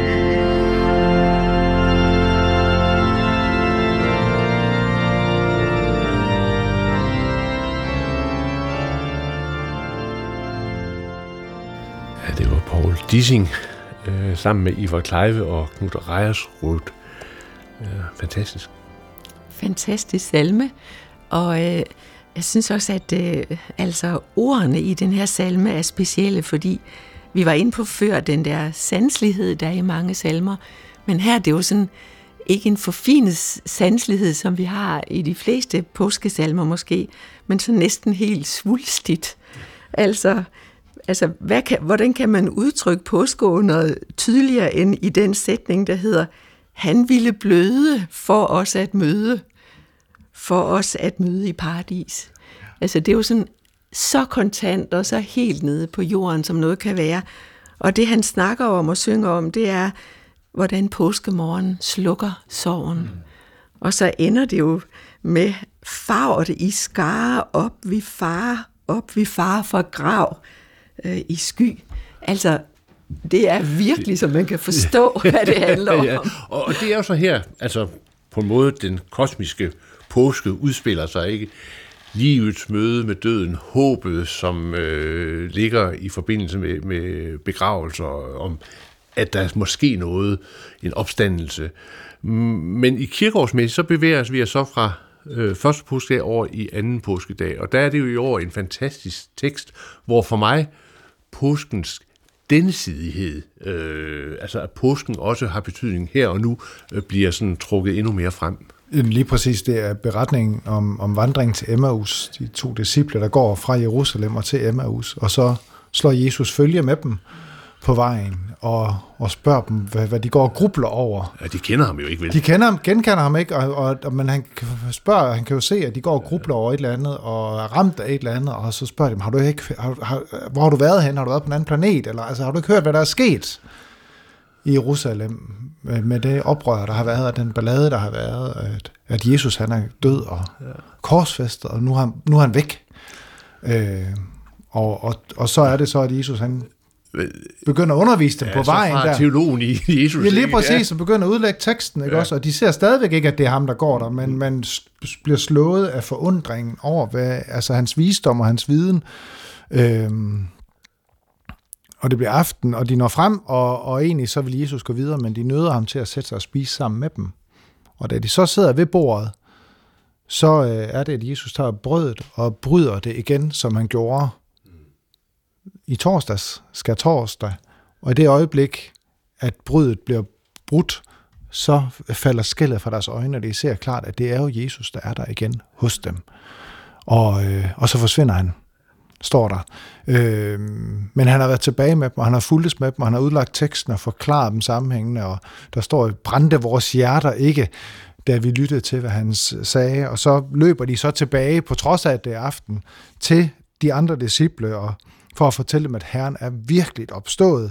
Ja, det var Poul Dissing sammen med Ivar Kleive og Knut Reiersrud. Fantastisk. Fantastisk salme, og jeg synes også, at altså ordene i den her salme er specielle, fordi vi var inde på før den der sanselighed, der er i mange salmer, men her er det jo sådan ikke en forfinet sanselighed, som vi har i de fleste påskesalmer måske, men så næsten helt svulstigt. Altså hvordan kan man udtrykke påskeunderet tydeligere end i den sætning, der hedder, han ville bløde for os at møde. for os at møde i paradis. Altså det er jo sådan så kontant og så helt nede på jorden, som noget kan være. Og det han snakker om og synger om, det er, hvordan påskemorgen slukker sorgen. Og så ender det jo med farver det i skare, op vi far fra grav i sky. Altså, det er virkelig, så man kan forstå, hvad det handler om. Ja. Og det er jo så her, altså på en måde, den kosmiske påske udspiller sig, ikke? Livets møde med døden, håbet, som ligger i forbindelse med begravelser, om at der er måske noget, en opstandelse. Men i kirkeårsmæssigt, så bevæger vi os så fra første påskedag over i anden påskedag, og der er det jo i år en fantastisk tekst, hvor for mig påskens gensidighed, altså at påsken også har betydning her og nu, bliver sådan trukket endnu mere frem. Lige præcis, det er beretningen om vandringen til Emmaus, de 2 disciple, der går fra Jerusalem og til Emmaus, og så slår Jesus følge med dem på vejen og spørger dem, hvad de går og grubler over. Ja, de kender ham jo ikke, vel? De genkender ham ikke, men han kan jo se, at de går og grubler over et eller andet, og er ramt af et eller andet, og så spørger de dem, hvor har du været hen? Har du været på en anden planet? Eller altså, har du ikke hørt, hvad der er sket i Jerusalem med det oprør, der har været, og den ballade, der har været, at Jesus han er død og korsfæstet, og nu er han væk. Og så er det så, at Jesus han begynder at undervise dem på vejen der. Teologen i Jesus. Ja, lige præcis, og begynder at udlægge teksten, ikke også? Og de ser stadigvæk ikke, at det er ham, der går der, men man bliver slået af forundringen over, hans visdom og hans viden. Og det bliver aften, og de når frem, og egentlig så vil Jesus gå videre, men de nøder ham til at sætte sig og spise sammen med dem. Og da de så sidder ved bordet, så er det, at Jesus tager brødet og bryder det igen, som han gjorde i skærtorsdag. Og i det øjeblik, at brødet bliver brudt, så falder skældet fra deres øjne, og de ser klart, at det er jo Jesus, der er der igen hos dem. Og så forsvinder han, står der. Men han har været tilbage med dem, og han har fulgtes med dem, og han har udlagt teksten og forklaret dem sammenhængende, og der står, brændte vores hjerter ikke, da vi lyttede til, hvad han sagde. Og så løber de så tilbage, på trods af, at det er aften, til de andre disciple, og for at fortælle dem, at Herren er virkelig opstået,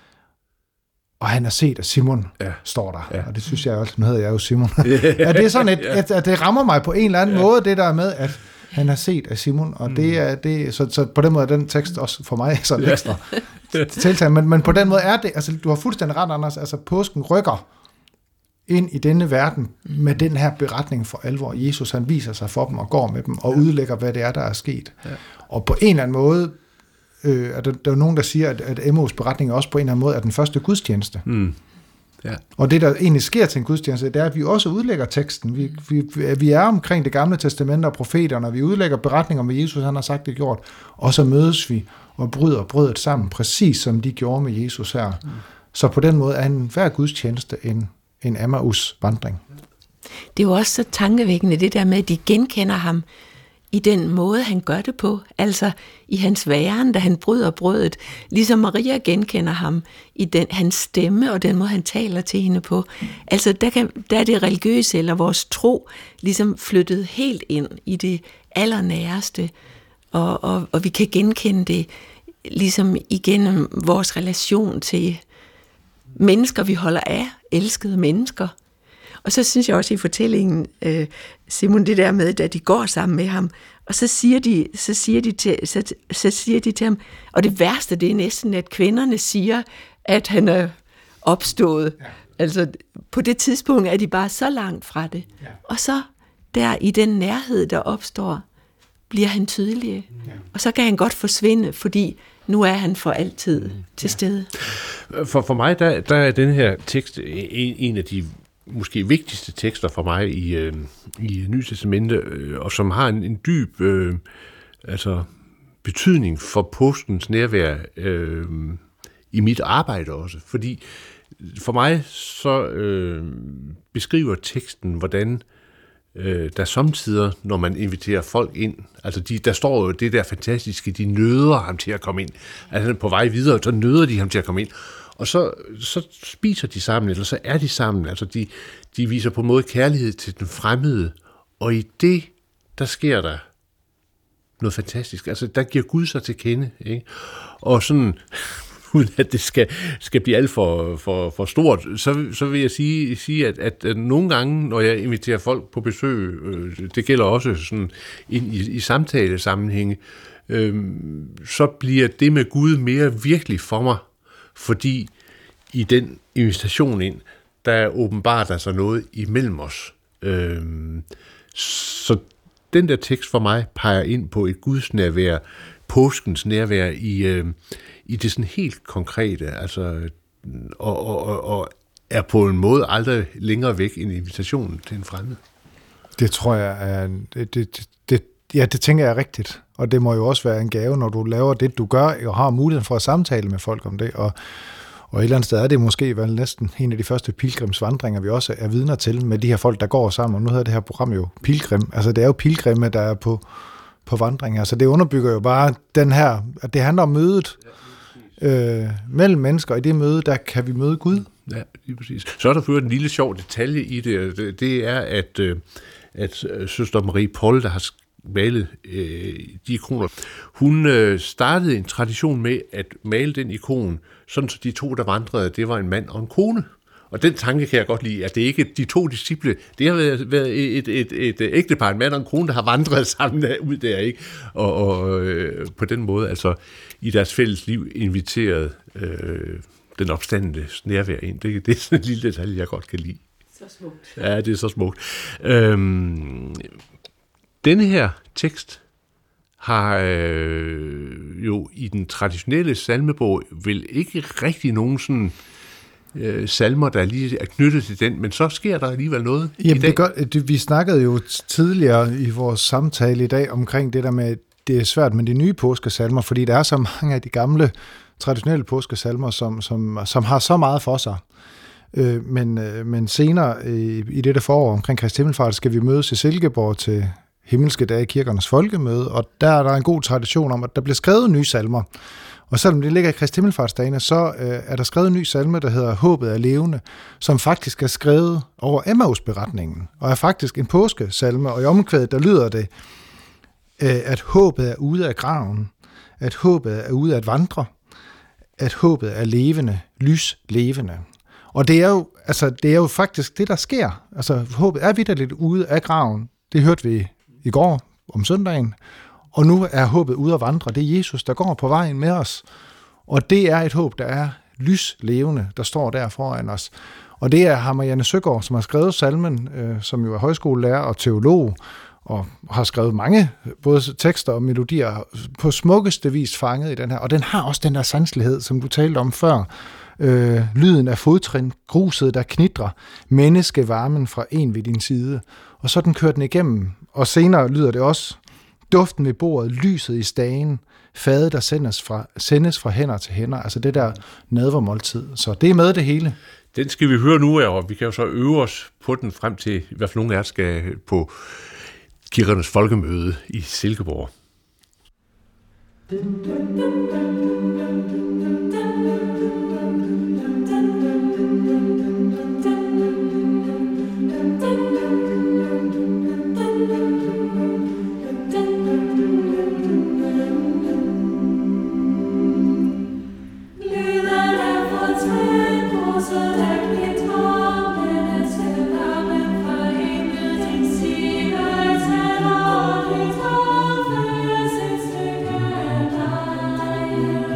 og han er set af Simon, står der. Ja. Og det synes jeg også, nu hedder jeg jo Simon. Ja, det er sådan, at det rammer mig på en eller anden måde, det der med, at han har set af Simon, og så på den måde er den tekst også for mig sådan ekstra tiltag. Men på den måde er det, altså du har fuldstændig ret, Anders, altså påsken rykker ind i denne verden med den her beretning for alvor. Jesus, han viser sig for dem og går med dem og udlægger, hvad det er, der er sket. Ja. Og på en eller anden måde, der er nogen, der siger, at Emmaus beretning også på en eller anden måde er den første gudstjeneste. Mm. Ja. Og det, der egentlig sker til en gudstjeneste, det er, at vi også udlægger teksten. Vi er omkring det gamle testamente og profeterne, og vi udlægger beretninger om, hvad Jesus han har sagt det gjort, og så mødes vi og bryder brødet sammen, præcis som de gjorde med Jesus her. Mm. Så på den måde er hver gudstjeneste en Emmaus vandring. Det er jo også så tankevækkende, det der med, at de genkender ham i den måde, han gør det på, altså i hans væren, da han bryder brødet, ligesom Maria genkender ham i hans stemme og den måde, han taler til hende på. Altså der er det religiøse eller vores tro ligesom flyttet helt ind i det allernæreste, og vi kan genkende det ligesom igennem vores relation til mennesker, vi holder af, elskede mennesker. Og så synes jeg også i fortællingen, Simon, det der med, at de går sammen med ham, og så siger de til ham, og det værste, det er næsten, at kvinderne siger, at han er opstået. Ja. Altså, på det tidspunkt er de bare så langt fra det. Ja. Og så der i den nærhed, der opstår, bliver han tydelig. Ja. Og så kan han godt forsvinde, fordi nu er han for altid til stede. For mig, der er den her tekst en af de måske vigtigste tekster for mig i Nye Testamente, og som har en dyb betydning for påskens nærvær i mit arbejde også. Fordi for mig så beskriver teksten, hvordan der samtidig, når man inviterer folk ind, altså der står jo det der fantastiske, de nøder ham til at komme ind. Altså på vej videre, så nøder de ham til at komme ind. Og så spiser de sammen, eller så er de sammen. Altså de viser på en måde kærlighed til den fremmede, Og i det, der sker der noget fantastisk. Altså, der giver Gud sig til kende, ikke? Og sådan, uden at det skal blive alt for stort, så vil jeg sige at nogle gange, når jeg inviterer folk på besøg, det gælder også sådan i samtalesammenhænge, så bliver det med Gud mere virkelig for mig, fordi i den invitation ind, der åbenbart der sig noget imellem os. Så den der tekst for mig peger ind på et Guds nærvær, påskens nærvær i det sådan helt konkrete, altså, og er på en måde aldrig længere væk end invitationen til en fremmed. Det tror jeg er, det tænker jeg er rigtigt, og det må jo også være en gave, når du laver det, du gør, og har muligheden for at samtale med folk om det, og et eller andet sted er det måske vel næsten en af de første pilgrimsvandringer, vi også er vidner til med de her folk, der går sammen, og nu hedder det her program jo Pilgrim, altså det er jo pilgrimme, der er på vandringer, så det underbygger jo bare den her, at det handler om mødet mellem mennesker, og i det møde, der kan vi møde Gud. Ja, lige præcis. Så er der for en lille sjov detalje i det, det er, at søster Marie Poll, der har malet de ikoner, hun startede en tradition med at male den ikon, sådan så de to, der vandrede, det var en mand og en kone. Og den tanke kan jeg godt lide, at det ikke de to disciple, det har været et ægtepar, en mand og en kone, der har vandret sammen ud der, ikke? Og på den måde, altså i deres fælles liv, inviteret den opstandende nærvær ind. Det er sådan en lille detalje, jeg godt kan lide. Så smukt. Ja, det er så smukt. Denne her tekst har jo i den traditionelle salmebog vel ikke rigtig nogen sådan salmer, der lige er knyttet til den, men så sker der alligevel noget. Jamen, det gør, vi snakkede jo tidligere i vores samtale i dag omkring det der med, at det er svært med de nye påskesalmer, fordi der er så mange af de gamle traditionelle påskesalmer, som har så meget for sig. Men senere i dette forår omkring Kristi Himmelfart skal vi mødes i Silkeborg til Himmelske Dage, kirkernes folkemøde, og der er der en god tradition om, at der bliver skrevet nye salmer. Og selvom det ligger i Kristi Himmelfartsdagene, så er der skrevet en ny salme, der hedder Håbet er levende, som faktisk er skrevet over Emmaus-beretningen, og er faktisk en påskesalme, og i omkvædet, der lyder det, at håbet er ude af graven, at håbet er ude at vandre, at håbet er levende, lyslevende. Og det er jo faktisk det, der sker. Altså, håbet er vitterligt ude af graven. Det hørte vi i går om søndagen. Og nu er håbet ude at vandre. Det er Jesus, der går på vejen med os. Og det er et håb, der er lyslevende, der står der foran os. Og det er Marianne Søgaard, som har skrevet salmen, som jo er højskolelærer og teolog, og har skrevet mange både tekster og melodier på smukkeste vis fanget i den her. Og den har også den der sanselighed, som du talte om før. Lyden af fodtrin, gruset der knitrer, menneskevarmen fra en ved din side. Og så den kører den igennem, og senere lyder det også, duften ved bordet, lyset i stagen, fadet der sendes fra hænder til hænder, altså det der nadvermåltid. Så det er med det hele. Den skal vi høre nu, og vi kan jo så øve os på den frem til, i hvert fald nogle af jer skal på kirkernes folkemøde i Silkeborg. Thank you.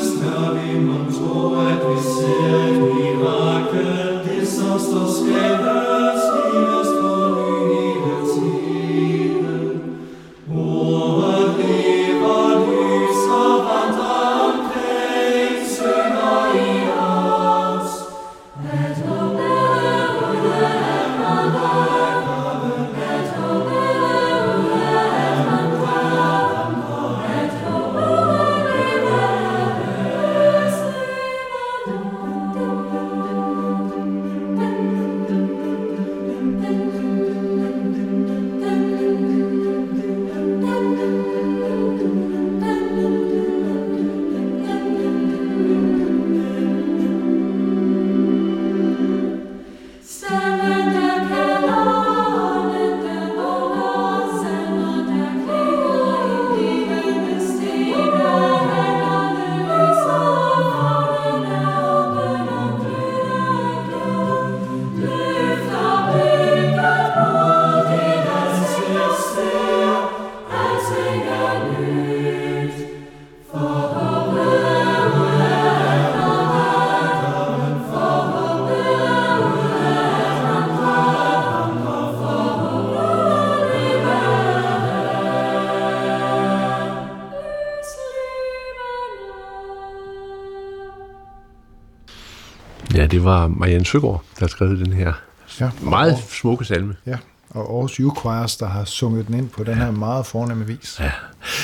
Ja, det var Marianne Søgaard, der skrev den her meget smukke salme. Ja, og Aarhus Youth Choirs, der har sunget den ind på den her meget fornemme vis. Ja.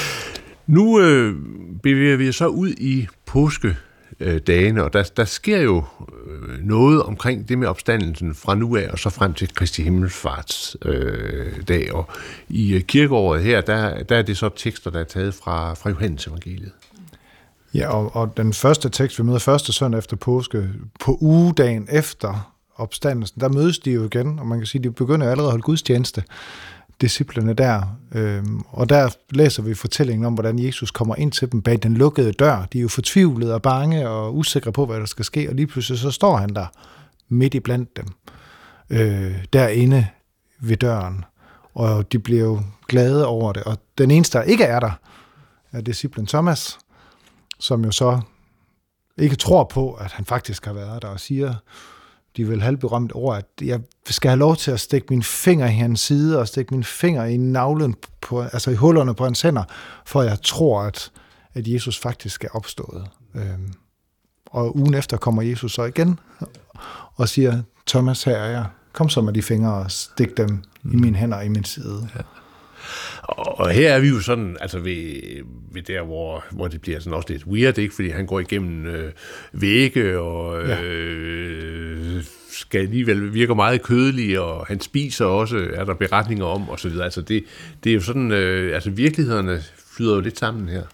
Nu bevæger vi så ud i påskedagene, og der sker jo noget omkring det med opstandelsen fra nu af og så frem til Kristi Himmelfarts dag. Og i kirkeåret her, der er det så tekster, der er taget fra Johannes evangeliet. Ja, og den første tekst, vi møder første søndag efter påske, på ugedagen efter opstandelsen, der mødes de jo igen, og man kan sige, at de begynder allerede at holde gudstjeneste, disciplene der. Og der læser vi fortællingen om, hvordan Jesus kommer ind til dem bag den lukkede dør. De er jo fortvivlede og bange og usikre på, hvad der skal ske, og lige pludselig så står han der midt i blandt dem, derinde ved døren. Og de bliver jo glade over det. Og den eneste, der ikke er der, er disciplen Thomas, som jo så ikke tror på, at han faktisk har været der, og siger, de vil halvberømt ord, at jeg skal have lov til at stikke min finger i hans side, og stikke min finger i navlen, altså i hullerne på hans hænder, for jeg tror, at Jesus faktisk er opstået. Og ugen efter kommer Jesus så igen, og siger, Thomas, her er jeg. Kom så med de fingre og stik dem i mine hænder og i min side. Ja. Og her er vi jo sådan, altså ved der, hvor det bliver sådan også lidt weird, ikke? Fordi han går igennem vægge, og skal alligevel virker meget kødelig, og han spiser også, er der beretninger om, og så videre. Altså det er jo sådan, altså virkelighederne flyder jo lidt sammen her.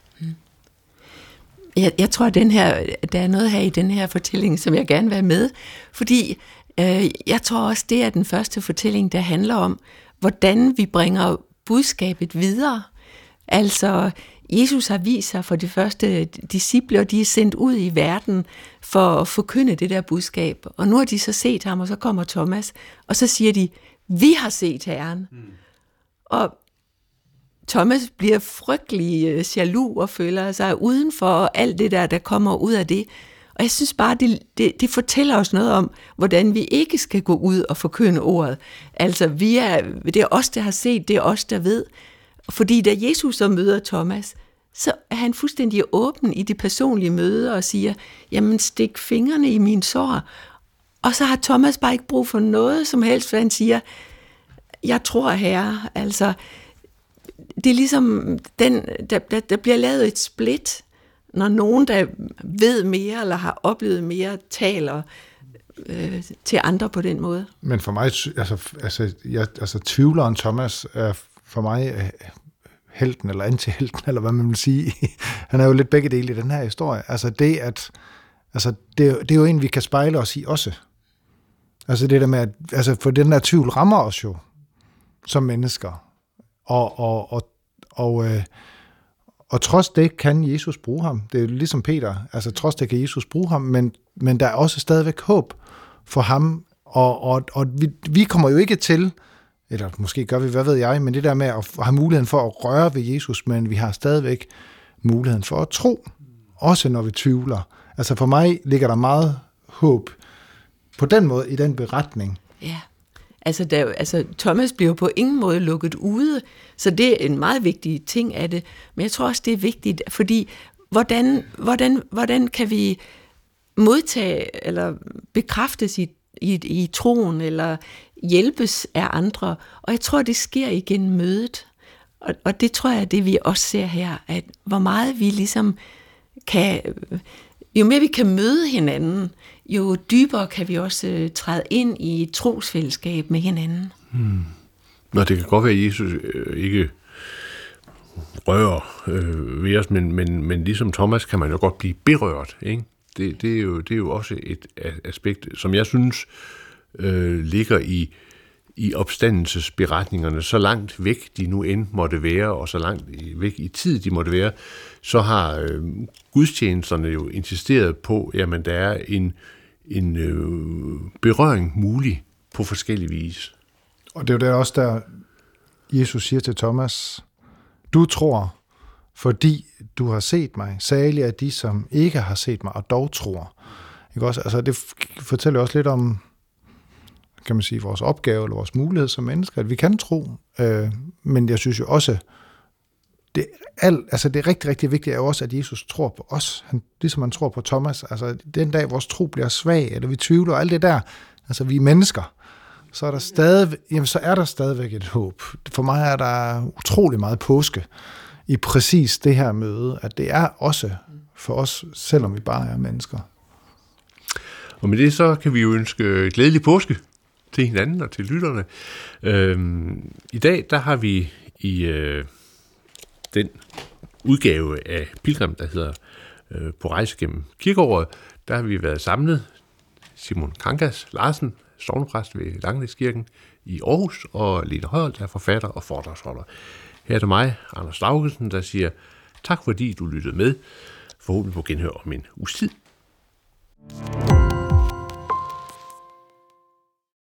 Jeg tror, at der er noget her i den her fortælling, som jeg gerne vil have med, fordi jeg tror også, det er den første fortælling, der handler om, hvordan vi bringer budskabet videre. Altså, Jesus har vist sig for de første disciple, og de er sendt ud i verden for at forkynde det der budskab. Og nu har de så set ham, og så kommer Thomas, og så siger de, vi har set Herren. Og Thomas bliver frygtelig jaloux og føler sig uden for alt det der kommer ud af det. Og jeg synes bare, det fortæller os noget om, hvordan vi ikke skal gå ud og forkynde ordet. Altså, det er os, der har set, det er os, der ved. Fordi da Jesus så møder Thomas, så er han fuldstændig åben i det personlige møde og siger, jamen stik fingrene i mine sår. Og så har Thomas bare ikke brug for noget som helst, for han siger, jeg tror, Herre. Altså, det er ligesom, der bliver lavet et split, når nogen, der ved mere eller har oplevet mere, taler til andre på den måde. Men for mig, tvivleren Thomas er for mig helten eller antihelten, eller hvad man vil sige. Han er jo lidt begge dele i den her historie. Altså det er jo en, vi kan spejle os i også. Altså det der med, for den der tvivl rammer os jo som mennesker. Og trods det kan Jesus bruge ham. Det er jo ligesom Peter. Altså trods det kan Jesus bruge ham, men der er også stadigvæk håb for ham. Og vi kommer jo ikke til, eller måske gør vi, hvad ved jeg, men det der med at have muligheden for at røre ved Jesus, men vi har stadigvæk muligheden for at tro. også når vi tvivler. Altså for mig ligger der meget håb på den måde i den beretning. Ja, altså Thomas bliver på ingen måde lukket ude, så det er en meget vigtig ting af det. Men jeg tror også, det er vigtigt, fordi hvordan kan vi modtage eller bekræftes i troen, eller hjælpes af andre? Og jeg tror, det sker igen mødet. Og det tror jeg er det, vi også ser her, at hvor meget vi ligesom kan, jo mere vi kan møde hinanden, jo dybere kan vi også træde ind i et trosfællesskab med hinanden. Nå, det kan godt være, at Jesus ikke rører ved os, men ligesom Thomas kan man jo godt blive berørt, ikke? Det er jo også et aspekt, som jeg synes ligger i opstandelsesberetningerne, så langt væk de nu end måtte være, og så langt væk i tid de måtte være, så har gudstjenesterne jo insisteret på, jamen der er en berøring mulig på forskellige vis. Og det er jo der også, der Jesus siger til Thomas, du tror, fordi du har set mig. Salige er de, som ikke har set mig, og dog tror. Ikke også? Altså, det fortæller også lidt om, kan man sige, vores opgave eller vores mulighed som mennesker, at vi kan tro. Men jeg synes jo også, det er rigtig, rigtig vigtigt er jo også, at Jesus tror på os. Ligesom han tror på Thomas. Altså, den dag vores tro bliver svag, eller vi tvivler, og alt det der, altså vi er mennesker, så er der stadigvæk et håb. For mig er der utrolig meget påske i præcis det her møde, at det er også for os, selvom vi bare er mennesker. Og med det så kan vi jo ønske glædelig påske til hinanden og til lytterne. I dag, der har vi i den udgave af Pilgrim, der hedder På rejse gennem kirkeåret, der har vi været samlet. Simon Kangas Larsen, sognepræst ved Langenæskirken i Aarhus, og Lene Højolt, der er forfatter og foredragsholder. Her er det mig, Anders Laugesen, der siger tak fordi du lyttede med. Forhåbentlig på genhør om en uges tid.